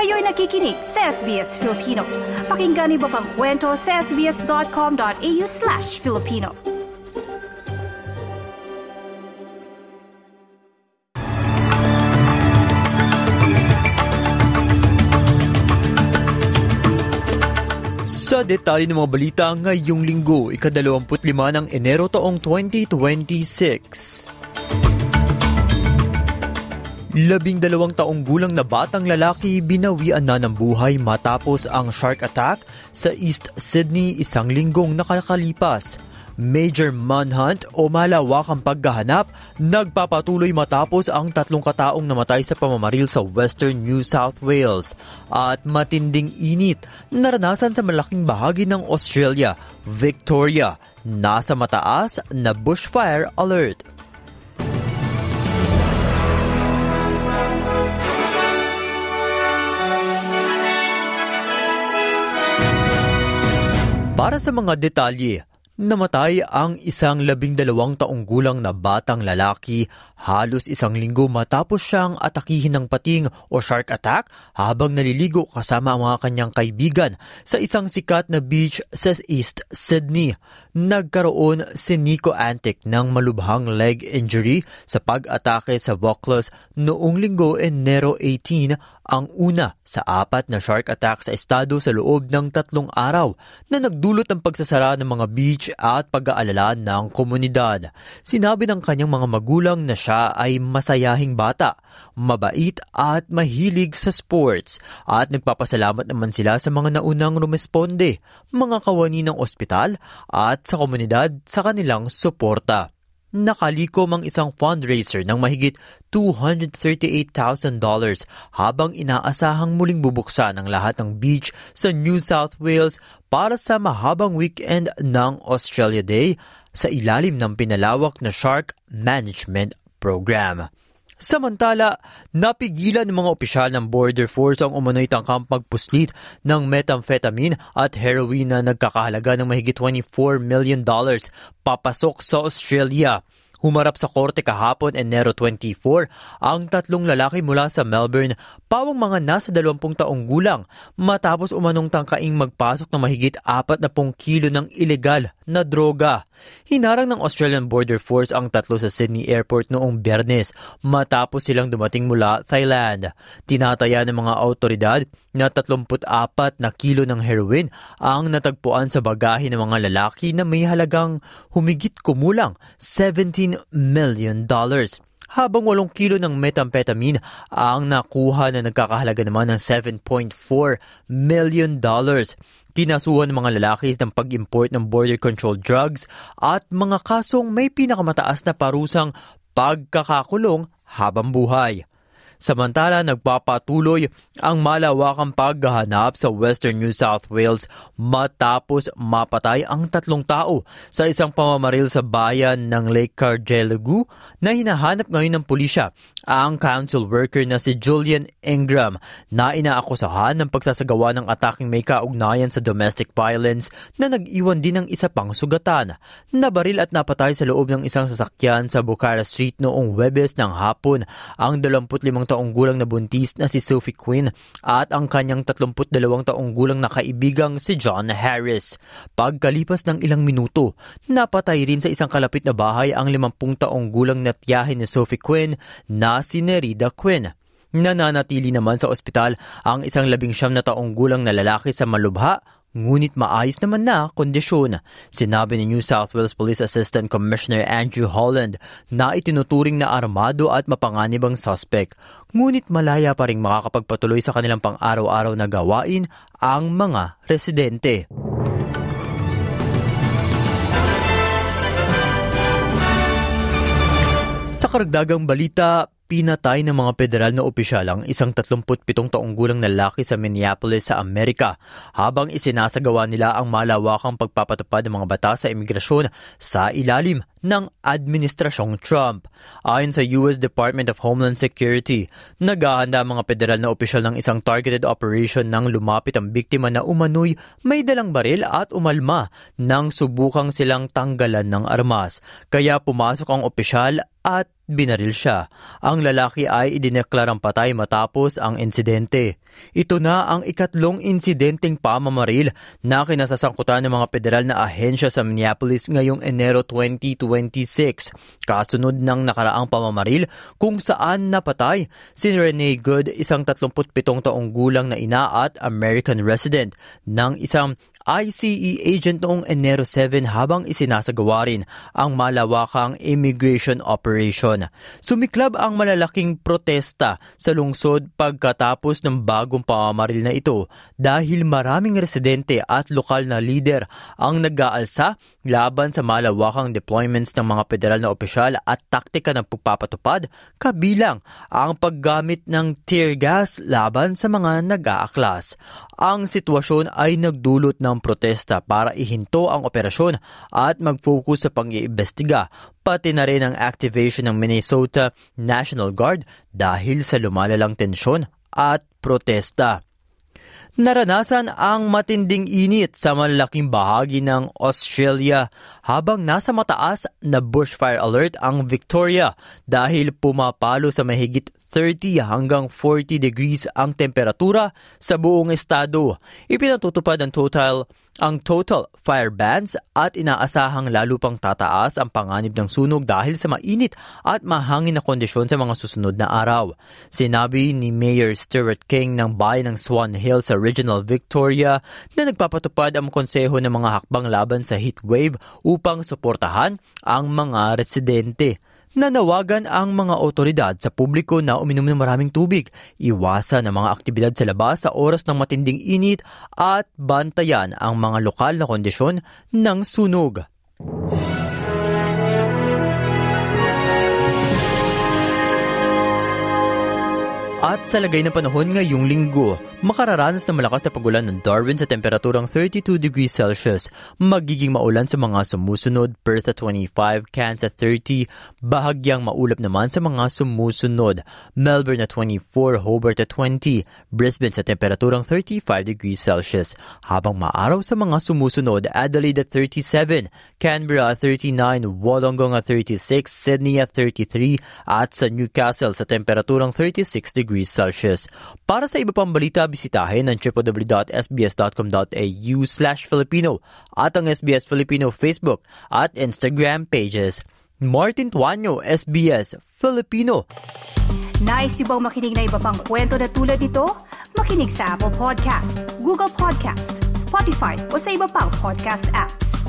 Kayo'y nakikinig sa SBS Filipino. Pakinggan niyo pa ang kwento sa sbs.com.au/Filipino. Sa detalye ng mga balita ngayong linggo, ika-25 ng Enero taong 2026. 12 taong gulang na batang lalaki binawian na ng buhay matapos ang shark attack sa East Sydney isang linggong nakakalipas. Major manhunt o malawakang paghahanap nagpapatuloy matapos ang 3 kataong namatay sa pamamaril sa Western New South Wales at matinding init naranasan sa malaking bahagi ng Australia, Victoria, nasa mataas na bushfire alert. Para sa mga detalye, namatay ang isang 12 taong gulang na batang lalaki halos isang linggo matapos siyang atakihin ng pating o shark attack habang naliligo kasama ang mga kanyang kaibigan sa isang sikat na beach sa East Sydney. Nagkaroon si Nico Antic ng malubhang leg injury sa pag-atake sa Vaucluse noong linggo Enero 18, ang una sa 4 na shark attack sa estado sa loob ng 3 araw na nagdulot ng pagsasara ng mga beach at pag-aalala ng komunidad. Sinabi ng kanyang mga magulang na siya ay masayahing bata, mabait at mahilig sa sports at nagpapasalamat naman sila sa mga naunang rumesponde, mga kawani ng ospital at sa komunidad sa kanilang suporta. Nakalikom ang isang fundraiser ng mahigit $238,000 habang inaasahang muling bubuksan ang lahat ng beach sa New South Wales para sa mahabang weekend ng Australia Day sa ilalim ng pinalawak na Shark Management Program. Samantala, napigilan ng mga opisyal ng Border Force ang umano'y tangkang pagpuslit ng methamphetamine at heroin na nagkakahalaga ng mahigit $24 million papasok sa Australia. Humarap sa korte kahapon Enero 24 ang 3 lalaki mula sa Melbourne, pawang mga nasa 20 taong gulang matapos umanong tangkaing magpasok ng mahigit 40 kilo ng ilegal na droga. Hinarang ng Australian Border Force ang 3 sa Sydney Airport noong Biyernes matapos silang dumating mula Thailand. Tinataya ng mga autoridad na 34 na kilo ng heroin ang natagpuan sa bagahe ng mga lalaki na may halagang humigit kumulang $17 million. Habang 8 kilo ng methamphetamine ang nakuha na nagkakahalaga naman ng $7.4 million. Kinasuhan ng mga lalaki ng pag-import ng border control drugs at mga kasong may pinakamataas na parusang pagkakakulong habang buhay. Samantala, nagpapatuloy ang malawakang paghahanap sa Western New South Wales matapos mapatay ang 3 tao sa isang pamamaril sa bayan ng Lake Cargelegu na hinahanap ngayon ng pulisya. Ang council worker na si Julian Ingram na inaakusahan ng pagsasagawa ng ataking may kaugnayan sa domestic violence na nag-iwan din ng isa pang sugatan. Nabaril at napatay sa loob ng isang sasakyan sa Bucara Street noong Huwebes ng hapon ang 25 taong gulang na buntis na si Sophie Quinn at ang kanyang 32 taong gulang na kaibigang si John Harris. Pagkalipas ng ilang minuto, napatay rin sa isang kalapit na bahay ang 50 taong gulang na tiyahin ni Sophie Quinn na si Nerida Quinn. Nananatili naman sa ospital ang isang 19 taong gulang na lalaki sa malubha, ngunit maayos naman na kondisyon. Sinabi ni New South Wales Police Assistant Commissioner Andrew Holland na itinuturing na armado at mapanganib ang suspect. Ngunit malaya pa ring makakapagpatuloy sa kanilang pang-araw-araw na gawain ang mga residente. Sa karagdagang balita, pinatay ng mga federal na opisyal ang isang 37 taong gulang na lalaki sa Minneapolis sa Amerika habang isinasagawa nila ang malawakang pagpapatupad ng mga batas sa imigrasyon sa ilalim ng Administrasyong Trump. Ayon sa U.S. Department of Homeland Security, naghahanda ang mga federal na opisyal ng isang targeted operation nang lumapit ang biktima na umano'y may dalang baril at umalma nang subukang silang tanggalan ng armas. Kaya pumasok ang opisyal at binaril siya. Ang lalaki ay idineklarang patay matapos ang insidente. Ito na ang ikatlong insidenteng pamamaril na kinasasangkutan ng mga federal na ahensya sa Minneapolis ngayong Enero 2026. Kasunod ng nakaraang pamamaril kung saan napatay si Renee Good, isang 37 taong gulang na ina at American resident ng isang ICE agent noong Enero 7 habang isinasagawa rin ang malawakang immigration operation. Sumiklab ang malalaking protesta sa lungsod pagkatapos ng bagong pamamaril na ito dahil maraming residente at lokal na lider ang nag-aalsa laban sa malawakang deployments ng mga federal na opisyal at taktika ng pagpapatupad, kabilang ang paggamit ng tear gas laban sa mga nag-aaklas. Ang sitwasyon ay nagdulot ng protesta para ihinto ang operasyon at mag-focus sa pag-iimbestiga, pati na rin ang activation ng Minnesota National Guard dahil sa lumalalang tensyon at protesta. Naranasan ang matinding init sa malalaking bahagi ng Australia habang nasa mataas na bushfire alert ang Victoria dahil pumapalo sa mahigit 30 hanggang 40 degrees ang temperatura sa buong estado. Ipinatutupad ang total fire bans at inaasahang lalo pang tataas ang panganib ng sunog dahil sa mainit at mahangin na kondisyon sa mga susunod na araw. Sinabi ni Mayor Stuart King ng bayan ng Swan Hill sa Regional Victoria na nagpapatupad ang konseho ng mga hakbang laban sa heatwave upang suportahan ang mga residente. Nanawagan ang mga otoridad sa publiko na uminom ng maraming tubig, iwasan ang mga aktibidad sa labas sa oras ng matinding init at bantayan ang mga lokal na kondisyon ng sunog. At sa lagay ng panahon ngayong linggo, makararanas ng malakas na pagulan ng Darwin sa temperaturang 32 degrees Celsius. Magiging maulan sa mga sumusunod, Perth at 25, Cairns at 30, bahagyang maulap naman sa mga sumusunod, Melbourne at 24, Hobart at 20, Brisbane sa temperaturang 35 degrees Celsius. Habang maaraw sa mga sumusunod, Adelaide at 37, Canberra at 39, Wollongong at 36, Sydney at 33, at sa Newcastle sa temperaturang 36 degrees Celsius. Para sa iba pang balita, bisitahin ang www.sbs.com.au/Filipino at ang SBS Filipino Facebook at Instagram pages. Martin Tuanyo, SBS Filipino. Nice yung bang makinig na iba pang kwento na tulad ito? Makinig sa Apple Podcast, Google Podcast, Spotify o sa iba pang podcast apps.